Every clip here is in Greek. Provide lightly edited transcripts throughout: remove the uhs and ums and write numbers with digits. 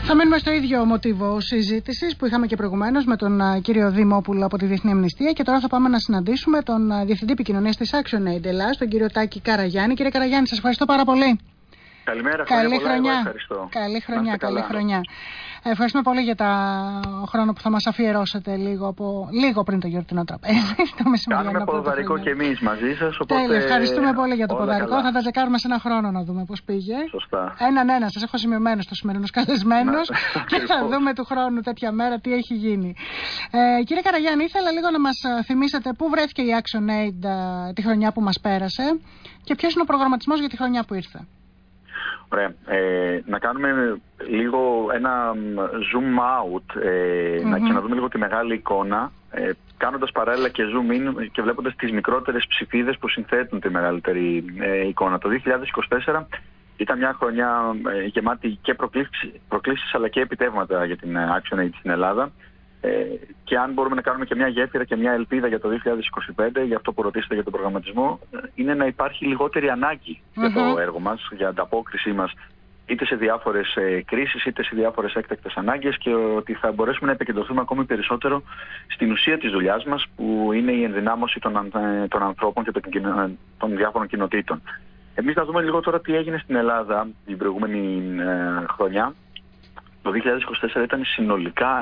Θα μείνουμε στο ίδιο μοτίβο συζήτησης που είχαμε και προηγουμένως με τον κύριο Δημόπουλο από τη Διεθνή Αμνηστία, και τώρα θα πάμε να συναντήσουμε τον Διευθυντή Επικοινωνίας της ActionAid Ελλάς, τον κύριο Τάκη Καραγιάννη. Κύριε Καραγιάννη, σας ευχαριστώ πάρα πολύ. Καλημέρα, καλή χρονιά. Ευχαριστώ. Καλή χρονιά, καλή χρονιά. Ευχαριστούμε πολύ για το χρόνο που θα μας αφιερώσετε λίγο πριν το γιορτινό τραπέζι. Κάνουμε ποδαρικό και εμείς μαζί σας. Οπότε... Τέλεια, ευχαριστούμε πολύ για το ποδαρικό. Καλά. Θα τα τσεκάρουμε σε ένα χρόνο να δούμε πώς πήγε. Σωστά. Έναν σας έχω σημειωμένο στο σημερινός καλεσμένος και θα δούμε του χρόνου τέτοια μέρα τι έχει γίνει. Κύριε Καραγιάννη, ήθελα λίγο να μας θυμίσετε πού βρέθηκε η ActionAid τη χρονιά που μας πέρασε και ποιος είναι ο προγραμματισμός για τη χρονιά που ήρθε. Ωραία. Να κάνουμε λίγο ένα zoom out και να δούμε λίγο τη μεγάλη εικόνα, κάνοντας παράλληλα και zoom in και βλέποντας τις μικρότερες ψηφίδες που συνθέτουν τη μεγαλύτερη εικόνα. Το 2024 ήταν μια χρονιά γεμάτη και προκλήσεις αλλά και επιτεύγματα για την ActionAid στην Ελλάδα. Και αν μπορούμε να κάνουμε και μια γέφυρα και μια ελπίδα για το 2025, για αυτό που ρωτήσατε για τον προγραμματισμό, είναι να υπάρχει λιγότερη ανάγκη για το έργο μας, για ανταπόκρισή μας, είτε σε διάφορες κρίσεις, είτε σε διάφορες έκτακτες ανάγκες, και ότι θα μπορέσουμε να επικεντρωθούμε ακόμη περισσότερο στην ουσία της δουλειάς μας, που είναι η ενδυνάμωση των ανθρώπων και των διάφορων κοινοτήτων. Εμείς θα δούμε λίγο τώρα τι έγινε στην Ελλάδα την προηγούμενη χρονιά. Το 2024 ήταν συνολικά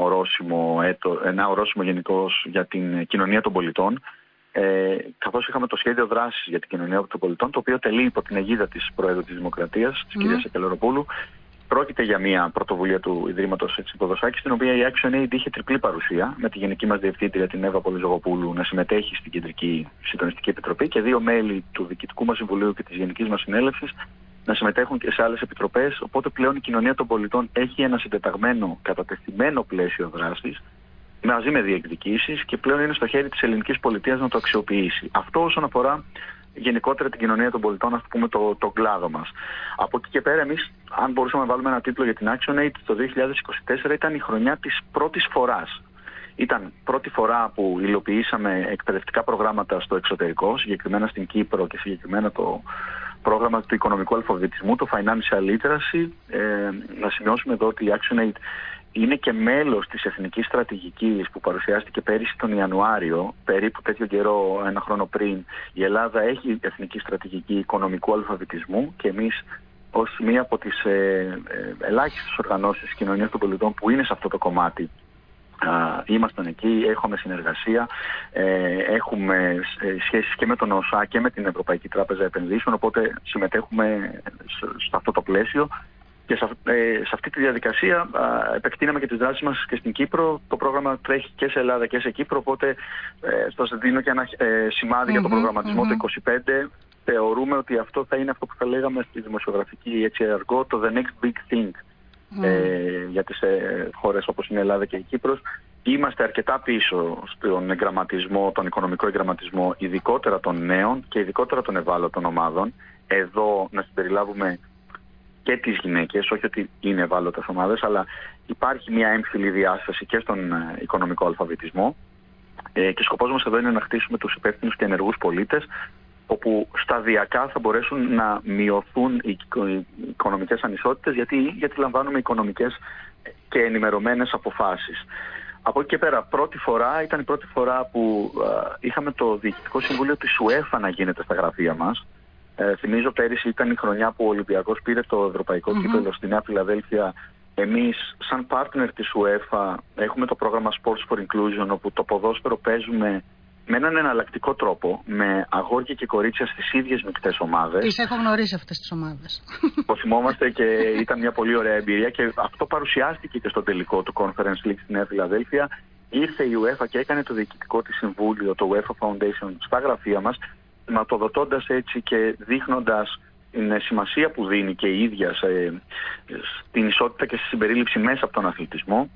ένα ορόσημο γενικώς για την κοινωνία των πολιτών, καθώς είχαμε το σχέδιο δράσης για την κοινωνία των πολιτών, το οποίο τελεί υπό την αιγίδα της Προέδρου της Δημοκρατίας, της κυρίας Σακελαροπούλου. Πρόκειται για μια πρωτοβουλία του Ιδρύματος Ποδοσάκη, στην οποία η ActionAid είχε τριπλή παρουσία, με τη γενική μας διευθύντρια, την Εύα Πολυζογοπούλου, να συμμετέχει στην Κεντρική Συντονιστική Επιτροπή και δύο μέλη του Διοικητικού μας Συμβουλίου και της Γενικής μας Συνέλευσης να συμμετέχουν και σε άλλες επιτροπές. Οπότε πλέον η κοινωνία των πολιτών έχει ένα συντεταγμένο, κατατεθειμένο πλαίσιο δράσης, μαζί με διεκδικήσεις, και πλέον είναι στο χέρι της ελληνικής πολιτείας να το αξιοποιήσει. Αυτό όσον αφορά γενικότερα την κοινωνία των πολιτών, ας πούμε, τον κλάδο μας. Από εκεί και πέρα, εμείς, αν μπορούσαμε να βάλουμε ένα τίτλο για την ActionAid, το 2024 ήταν η χρονιά της πρώτης φοράς. Ήταν πρώτη φορά που υλοποιήσαμε εκπαιδευτικά προγράμματα στο εξωτερικό, συγκεκριμένα στην Κύπρο και συγκεκριμένα το πρόγραμμα του οικονομικού αλφαβητισμού, το Financial Literacy. Να σημειώσουμε εδώ ότι η ActionAid είναι και μέλος της Εθνικής Στρατηγικής που παρουσιάστηκε πέρυσι τον Ιανουάριο, περίπου τέτοιο καιρό, ένα χρόνο πριν. Η Ελλάδα έχει Εθνική Στρατηγική Οικονομικού Αλφαβητισμού, και εμείς ως μία από τις ελάχιστες οργανώσεις της κοινωνίας των πολιτών που είναι σε αυτό το κομμάτι, ήμασταν εκεί, έχουμε συνεργασία, έχουμε σχέσεις και με τον ΟΣΑ και με την Ευρωπαϊκή Τράπεζα Επενδύσεων, οπότε συμμετέχουμε σε αυτό το πλαίσιο. Και σε αυτή τη διαδικασία επεκτείναμε και τις δράσεις μας και στην Κύπρο. Το πρόγραμμα τρέχει και σε Ελλάδα και σε Κύπρο, οπότε σας δίνω και ένα σημάδι για τον προγραμματισμό το 2025. Θεωρούμε ότι αυτό θα είναι αυτό που θα λέγαμε στη δημοσιογραφική αργό, το the next big thing για τις χώρες όπως είναι η Ελλάδα και η Κύπρος. Είμαστε αρκετά πίσω στον εγγραμματισμό, τον οικονομικό εγγραμματισμό, ειδικότερα των νέων και ειδικότερα των ευάλωτων ομάδων. Εδώ να συμπεριλάβουμε και τις γυναίκες, όχι ότι είναι ευάλωτες ομάδες, αλλά υπάρχει μια έμφυλη διάσταση και στον οικονομικό αλφαβητισμό. Και σκοπός μας εδώ είναι να χτίσουμε τους υπεύθυνους και ενεργούς πολίτες, όπου σταδιακά θα μπορέσουν να μειωθούν οι οικονομικές ανισότητες, γιατί λαμβάνουμε οικονομικές και ενημερωμένες αποφάσεις. Από εκεί και πέρα, ήταν η πρώτη φορά που είχαμε το Διοικητικό Συμβούλιο της UEFA να γίνεται στα γραφεία μας. Θυμίζω πέρυσι ήταν η χρονιά που ο Ολυμπιακός πήρε το ευρωπαϊκό κύπελλο στη Νέα Φιλαδέλφια. Εμείς σαν partner της UEFA έχουμε το πρόγραμμα Sports for Inclusion, όπου το ποδόσφαιρο παίζουμε με έναν εναλλακτικό τρόπο, με αγόρια και κορίτσια στις ίδιες μεικτές ομάδες. Τις έχω γνωρίσει αυτές τις ομάδες. Το θυμόμαστε και ήταν μια πολύ ωραία εμπειρία, και αυτό παρουσιάστηκε και στο τελικό του Conference League στη Νέα Φιλαδέλφια. Ήρθε η UEFA και έκανε το διοικητικό της συμβούλιο, το UEFA Foundation, στα γραφεία μας, σηματοδοτώντας έτσι και δείχνοντας την σημασία που δίνει και η ίδια στην ισότητα και στη συμπερίληψη μέσα από τον αθλητισμό.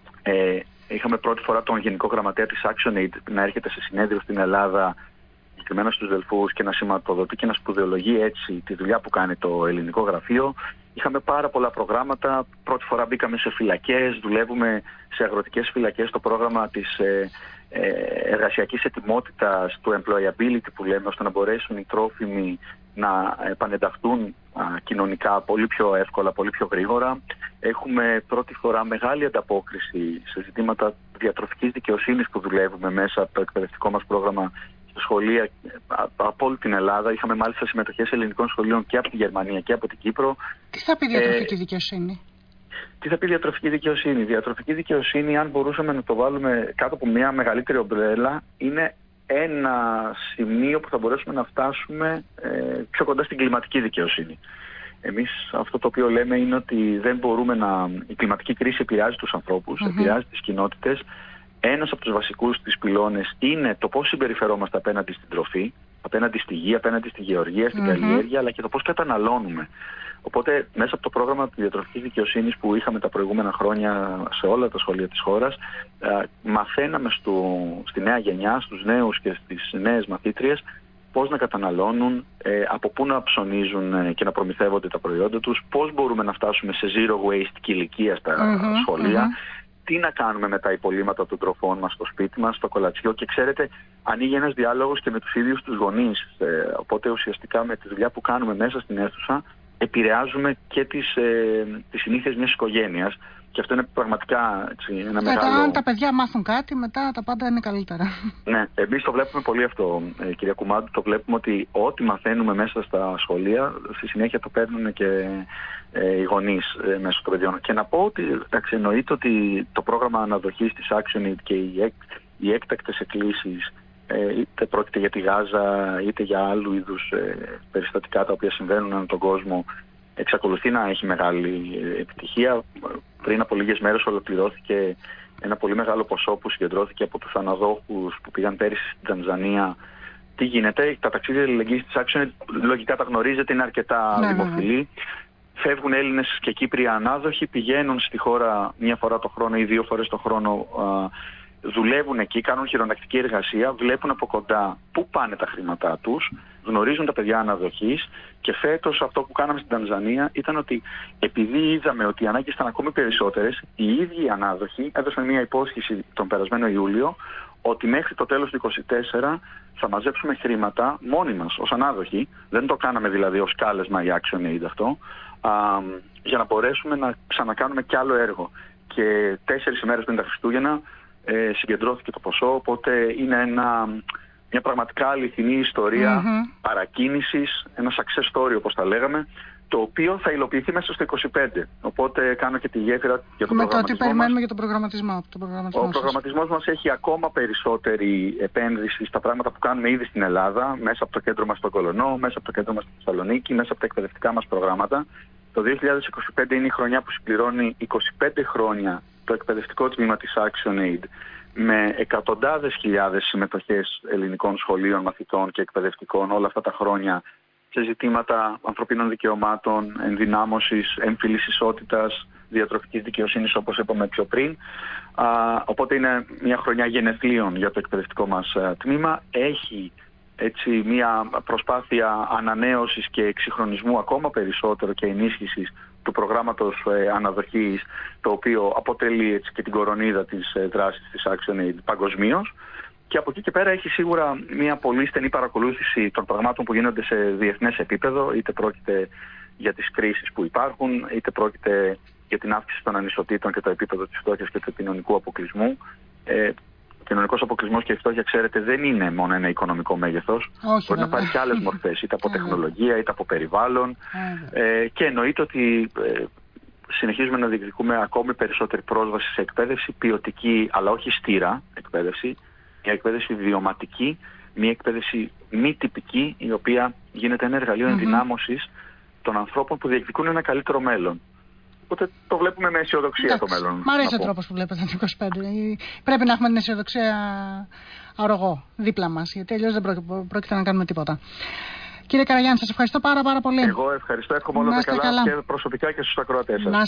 Είχαμε πρώτη φορά τον Γενικό Γραμματέα της ActionAid να έρχεται σε συνέδριο στην Ελλάδα, συγκεκριμένα στους Δελφούς, και να σηματοδοτεί και να σπουδαιολογεί έτσι τη δουλειά που κάνει το ελληνικό γραφείο. Είχαμε πάρα πολλά προγράμματα. Πρώτη φορά μπήκαμε σε φυλακές, δουλεύουμε σε αγροτικές φυλακές το πρόγραμμα της εργασιακής ετοιμότητας, του employability που λέμε, ώστε να μπορέσουν οι τρόφιμοι να επανενταχθούν κοινωνικά πολύ πιο εύκολα, πολύ πιο γρήγορα. Έχουμε πρώτη φορά μεγάλη ανταπόκριση σε ζητήματα διατροφικής δικαιοσύνης που δουλεύουμε μέσα από το εκπαιδευτικό μας πρόγραμμα στα σχολεία από όλη την Ελλάδα. Είχαμε μάλιστα συμμετοχές ελληνικών σχολείων και από τη Γερμανία και από την Κύπρο. Τι θα πει διατροφική δικαιοσύνη? Τι θα πει διατροφική δικαιοσύνη? Διατροφική δικαιοσύνη, αν μπορούσαμε να το βάλουμε κάτω από μια μεγαλύτερη ομπρέλα, είναι ένα σημείο που θα μπορέσουμε να φτάσουμε πιο κοντά στην κλιματική δικαιοσύνη. Εμείς αυτό το οποίο λέμε είναι ότι δεν μπορούμε η κλιματική κρίση επηρεάζει τους ανθρώπους, επηρεάζει τις κοινότητες. Ένας από τους βασικούς της πυλώνες είναι το πώς συμπεριφερόμαστε απέναντι στην τροφή, απέναντι στη γη, απέναντι στη γεωργία, στην καλλιέργεια, αλλά και το πώς καταναλώνουμε. Οπότε, μέσα από το πρόγραμμα της διατροφικής δικαιοσύνης που είχαμε τα προηγούμενα χρόνια σε όλα τα σχολεία της χώρας, μαθαίναμε στη νέα γενιά, στους νέους και στις νέες μαθήτριες, πώς να καταναλώνουν, από πού να ψωνίζουν και να προμηθεύονται τα προϊόντα τους, πώς μπορούμε να φτάσουμε σε zero waste ηλικία στα σχολεία, τι να κάνουμε με τα υπολείμματα των τροφών μας στο σπίτι μας, στο κολατσιό. Και ξέρετε, ανοίγει ένας διάλογος και με τους ίδιους τους γονείς. Οπότε ουσιαστικά με τη δουλειά που κάνουμε μέσα στην αίθουσα επηρεάζουμε και τις συνήθειες μιας οικογένειας. Και αυτό είναι πραγματικά ένα μεγάλο... Αν τα παιδιά μάθουν κάτι, μετά τα πάντα είναι καλύτερα. Ναι, εμείς το βλέπουμε πολύ αυτό, κυρία Κουμάντου. Το βλέπουμε ότι ό,τι μαθαίνουμε μέσα στα σχολεία, στη συνέχεια το παίρνουν και οι γονείς μέσω των παιδιών. Και να πω ότι εννοείται ότι το πρόγραμμα αναδοχής της ActionAid και οι έκτακτες εκκλήσεις, είτε πρόκειται για τη Γάζα, είτε για άλλου είδους περιστατικά τα οποία συμβαίνουν ανά τον κόσμο, εξακολουθεί να έχει μεγάλη επιτυχία. Πριν από λίγες μέρες ολοκληρώθηκε ένα πολύ μεγάλο ποσό που συγκεντρώθηκε από τους αναδόχους που πήγαν πέρυσι στην Τανζανία. Τι γίνεται? Τα ταξίδια αλληλεγγύης της ActionAid, λογικά τα γνωρίζετε, είναι αρκετά δημοφιλή. Φεύγουν Έλληνες και Κύπροι ανάδοχοι, πηγαίνουν στη χώρα μία φορά το χρόνο ή 2 φορές το χρόνο, δουλεύουν εκεί, κάνουν χειρονακτική εργασία, βλέπουν από κοντά πού πάνε τα χρήματά τους, γνωρίζουν τα παιδιά αναδοχής. Και φέτος αυτό που κάναμε στην Τανζανία ήταν ότι επειδή είδαμε ότι οι ανάγκες ήταν ακόμη περισσότερες, οι ίδιοι οι ανάδοχοι έδωσαν μια υπόσχεση τον περασμένο Ιούλιο ότι μέχρι το τέλος του 2024 θα μαζέψουμε χρήματα μόνοι μας ως ανάδοχοι. Δεν το κάναμε δηλαδή ως κάλεσμα η ActionAid αυτό, για να μπορέσουμε να ξανακάνουμε κι άλλο έργο. Και 4 ημέρες πριν τα Χριστούγεννα συγκεντρώθηκε το ποσό, οπότε είναι μια πραγματικά αληθινή ιστορία παρακίνησης, ένα success story όπως τα λέγαμε, το οποίο θα υλοποιηθεί μέσα στο 25. Οπότε κάνω και τη γέφυρα για τον προγραμματισμό. Μετά τι περιμένουμε για τον προγραμματισμό. Ο προγραμματισμός μας έχει ακόμα περισσότερη επένδυση στα πράγματα που κάνουμε ήδη στην Ελλάδα, μέσα από το κέντρο μας στον Κολονό, μέσα από το κέντρο μας στη Θεσσαλονίκη, μέσα από τα εκπαιδευτικά μας προγράμματα. Το 2025 είναι η χρονιά που συμπληρώνει 25 χρόνια το εκπαιδευτικό τμήμα της ActionAid, με εκατοντάδες χιλιάδες συμμετοχές ελληνικών σχολείων, μαθητών και εκπαιδευτικών όλα αυτά τα χρόνια σε ζητήματα ανθρωπίνων δικαιωμάτων, ενδυνάμωσης, έμφυλης ισότητας, διατροφικής δικαιοσύνης, όπως είπαμε πιο πριν. Οπότε είναι μια χρονιά γενεθλίων για το εκπαιδευτικό μας τμήμα. Έχει έτσι μια προσπάθεια ανανέωσης και εξυγχρονισμού ακόμα περισσότερο και ενίσχυσης του προγράμματος αναδοχής, το οποίο αποτελεί έτσι και την κορονίδα της δράσης της ActionAid παγκοσμίως. Και από εκεί και πέρα έχει σίγουρα μια πολύ στενή παρακολούθηση των πραγμάτων που γίνονται σε διεθνές επίπεδο, είτε πρόκειται για τις κρίσεις που υπάρχουν, είτε πρόκειται για την αύξηση των ανισοτήτων και το επίπεδο της φτώχειας και του κοινωνικού αποκλεισμού. Ο κοινωνικός αποκλεισμός και η φτώχεια, ξέρετε, δεν είναι μόνο ένα οικονομικό μέγεθος. Μπορεί να πάρει και άλλες μορφές, είτε από τεχνολογία, είτε από περιβάλλον. Και εννοείται ότι συνεχίζουμε να διεκδικούμε ακόμη περισσότερη πρόσβαση σε εκπαίδευση, ποιοτική, αλλά όχι στήρα εκπαίδευση. Μια εκπαίδευση βιωματική, μια εκπαίδευση μη τυπική, η οποία γίνεται ένα εργαλείο ενδυνάμωσης των ανθρώπων που διεκδικούν ένα καλύτερο μέλλον. Οπότε το βλέπουμε με αισιοδοξία το μέλλον. Μ' αρέσει ο τρόπος που βλέπετε το 25. Πρέπει να έχουμε την αισιοδοξία αρρωγό δίπλα μας, γιατί αλλιώς δεν πρόκειται να κάνουμε τίποτα. Κύριε Καραγιάννη, σας ευχαριστώ πάρα πολύ. Εγώ ευχαριστώ. Εύχομαι όλα τα καλά και προσωπικά και στους ακροατές σας.